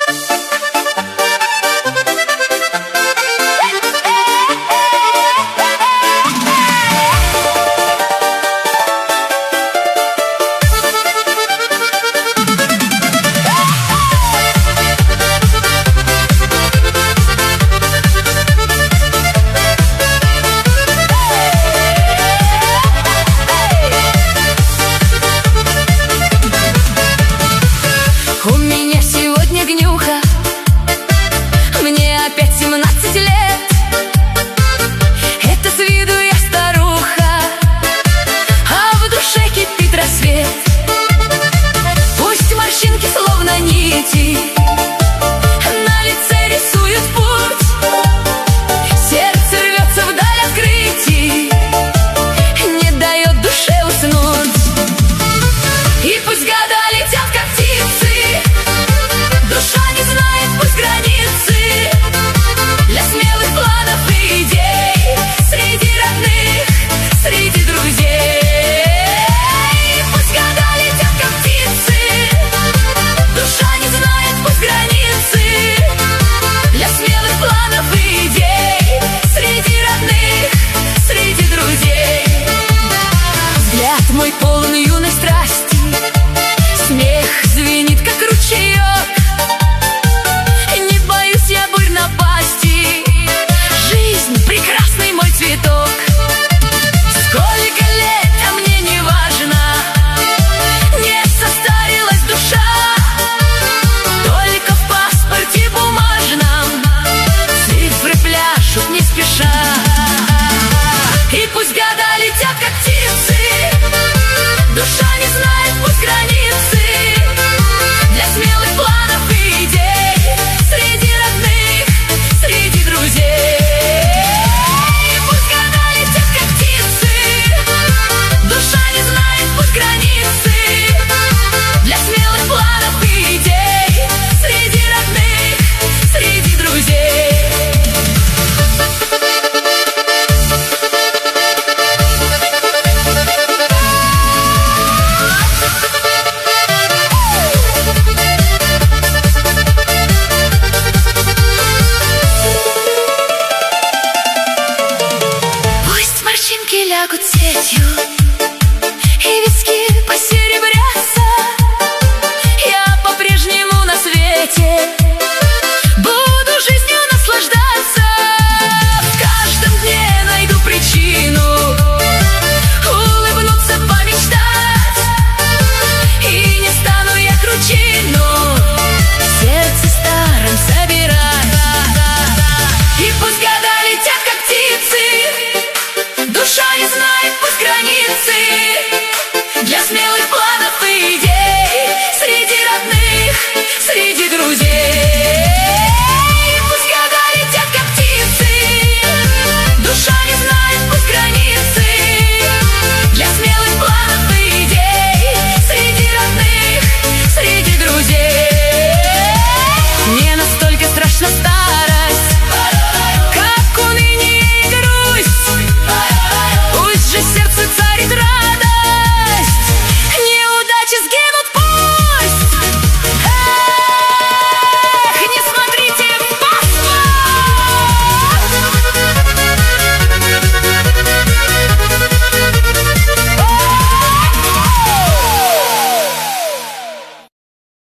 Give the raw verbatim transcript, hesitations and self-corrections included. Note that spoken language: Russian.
Мой полон юной страсти, смех звенит, как ручеек. Не боюсь я бурь напасти, жизнь прекрасный мой цветок. Сколько лет, а мне не важно, не состарилась душа. Только в паспорте бумажном цифры пляшут не спеша. И пусть года летят, как птицы, душа не знает пусть границы. Для смелых планов и идей, среди родных, среди друзей. И пусть года летят, как птицы, душа не знает пусть границы. Для смелых планов и идей, среди родных, среди друзей. Лягут сетью, и виски посеребрятся. Я по-прежнему на свете.